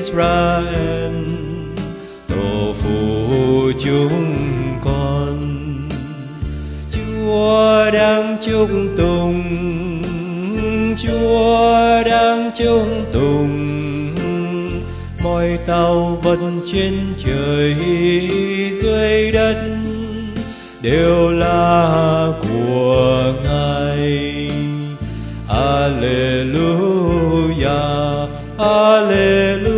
Israel, tổ phụ chúng con. Chúa đang chúc tùng, Chúa đang chúc tùng. Mọi tàu vận trên trời dưới đất đều là của Ngài. Alleluia, Alleluia.